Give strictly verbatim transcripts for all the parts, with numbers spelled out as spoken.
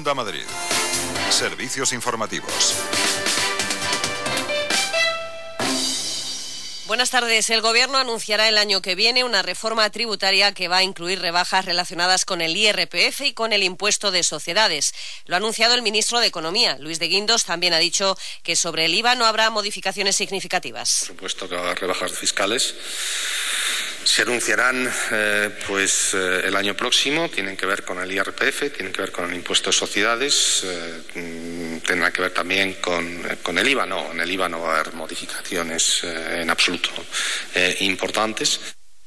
Onda Madrid. Servicios informativos. Buenas tardes. El Gobierno anunciará el año que viene una reforma tributaria que va a incluir rebajas relacionadas con el I R P F y con el impuesto de sociedades. Lo ha anunciado el ministro de Economía, Luis de Guindos. También ha dicho que sobre el I V A no habrá modificaciones significativas. Por supuesto que va a haber rebajas fiscales. Se anunciarán eh, pues eh, el año próximo, tienen que ver con el I R P F, tienen que ver con el impuesto de sociedades, eh, tendrán que ver también con, eh, con el I V A. No, en el I V A no va a haber modificaciones eh, en absoluto eh, importantes.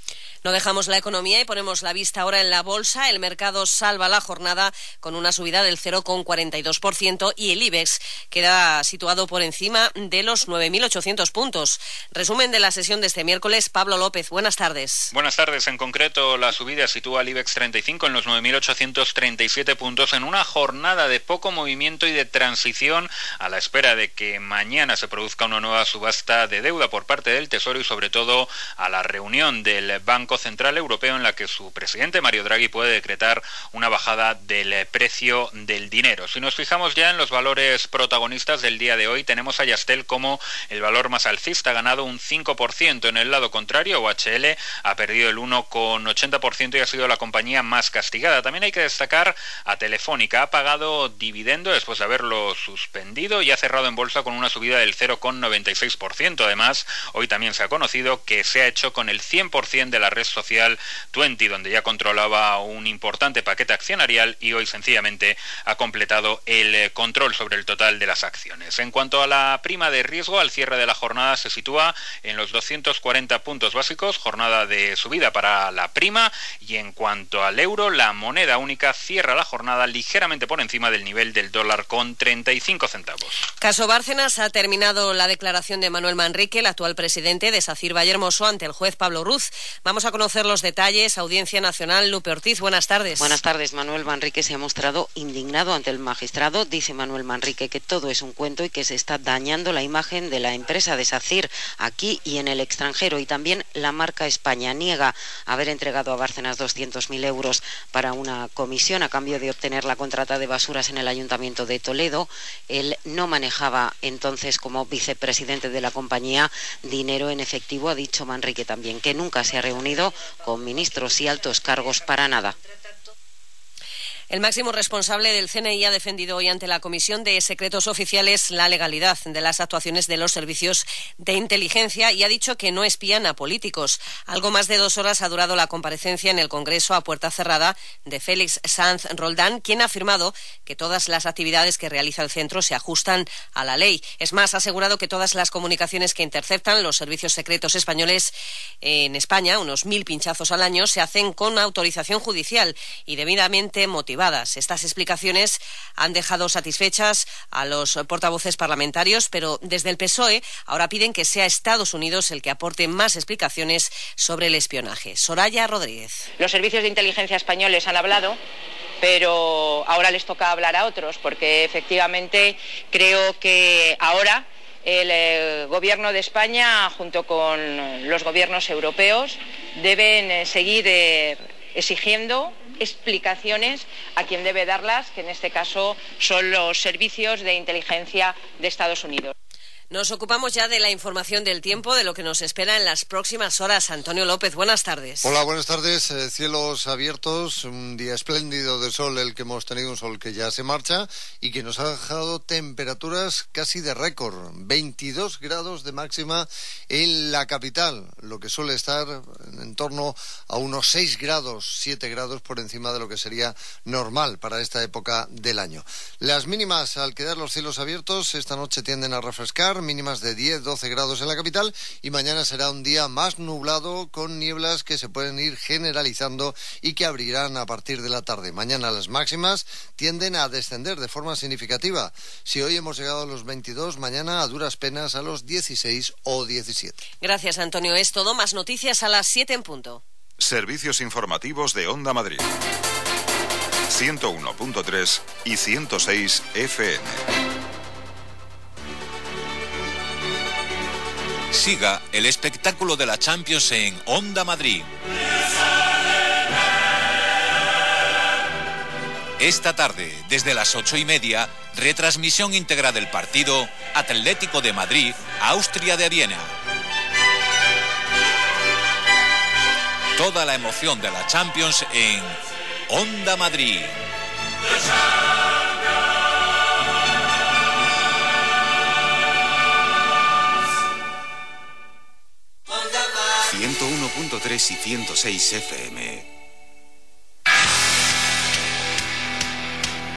No dejamos la economía y ponemos la vista ahora en la bolsa. El mercado salva la jornada con una subida del cero coma cuarenta y dos por ciento y el IBEX queda situado por encima de los nueve mil ochocientos puntos. Resumen de la sesión de este miércoles, Pablo López. Buenas tardes. Buenas tardes. En concreto, la subida sitúa al IBEX treinta y cinco en los nueve mil ochocientos treinta y siete puntos en una jornada de poco movimiento y de transición a la espera de que mañana se produzca una nueva subasta de deuda por parte del Tesoro y sobre todo a la reunión del Banco Central Europeo en la que su presidente Mario Draghi puede decretar una bajada del precio del dinero. Si nos fijamos ya en los valores protagonistas del día de hoy, tenemos a Yastel como el valor más alcista, ha ganado un cinco por ciento. En el lado contrario, O H L ha perdido el uno coma ochenta por ciento y ha sido la compañía más castigada. También hay que destacar a Telefónica, ha pagado dividendo después de haberlo suspendido y ha cerrado en bolsa con una subida del cero coma noventa y seis por ciento. Además, hoy también se ha conocido que se ha hecho con el cien por ciento de la red social veinte, donde ya controlaba un importante paquete accionarial y hoy sencillamente ha completado el control sobre el total de las acciones. En cuanto a la prima de riesgo, al cierre de la jornada se sitúa en los doscientos cuarenta puntos básicos, jornada de subida para la prima, y en cuanto al euro, la moneda única cierra la jornada ligeramente por encima del nivel del dólar con treinta y cinco centavos. Caso Bárcenas, ha terminado la declaración de Manuel Manrique, el actual presidente de SACIR Vallehermoso, ante el juez Pablo Ruz. Vamos a conocer los detalles. Audiencia Nacional, Lupe Ortiz, buenas tardes. Buenas tardes. Manuel Manrique se ha mostrado indignado ante el magistrado. Dice Manuel Manrique que todo es un cuento y que se está dañando la imagen de la empresa de SACIR aquí y en el extranjero, y también la marca España. Niega haber entregado a Bárcenas doscientos mil euros para una comisión a cambio de obtener la contrata de basuras en el Ayuntamiento de Toledo. Él no manejaba entonces, como vicepresidente de la compañía, dinero en efectivo. Ha dicho Manrique también que nunca se ha reunido con ministros y altos cargos para nada. El máximo responsable del C N I ha defendido hoy ante la Comisión de Secretos Oficiales la legalidad de las actuaciones de los servicios de inteligencia y ha dicho que no espían a políticos. Algo más de dos horas ha durado la comparecencia en el Congreso a puerta cerrada de Félix Sanz Roldán, quien ha afirmado que todas las actividades que realiza el centro se ajustan a la ley. Es más, ha asegurado que todas las comunicaciones que interceptan los servicios secretos españoles en España, unos mil pinchazos al año, se hacen con autorización judicial y debidamente motivadas. Estas explicaciones han dejado satisfechas a los portavoces parlamentarios, pero desde el P S O E ahora piden que sea Estados Unidos el que aporte más explicaciones sobre el espionaje. Soraya Rodríguez. Los servicios de inteligencia españoles han hablado, pero ahora les toca hablar a otros, porque efectivamente creo que ahora el eh, Gobierno de España, junto con los gobiernos europeos, deben eh, seguir eh, exigiendo explicaciones a quien debe darlas, que en este caso son los servicios de inteligencia de Estados Unidos. Nos ocupamos ya de la información del tiempo, de lo que nos espera en las próximas horas. Antonio López, buenas tardes. Hola, buenas tardes. Eh, cielos abiertos, un día espléndido de sol, el que hemos tenido, un sol que ya se marcha y que nos ha dejado temperaturas casi de récord. veintidós grados de máxima en la capital, lo que suele estar en torno a unos seis grados, siete grados por encima de lo que sería normal para esta época del año. Las mínimas, al quedar los cielos abiertos, esta noche tienden a refrescar, mínimas de diez, doce grados en la capital, y mañana será un día más nublado con nieblas que se pueden ir generalizando y que abrirán a partir de la tarde. Mañana las máximas tienden a descender de forma significativa. Si hoy hemos llegado a los veintidós, mañana a duras penas a los dieciséis o diecisiete. Gracias, Antonio. Es todo. Más noticias a las siete en punto. Servicios informativos de Onda Madrid. ciento uno punto tres y ciento seis F M. Siga el espectáculo de la Champions en Onda Madrid. Esta tarde, desde las ocho y media, retransmisión íntegra del partido Atlético de Madrid, Austria de Viena. Toda la emoción de la Champions en Onda Madrid. ciento uno punto tres y ciento seis F M.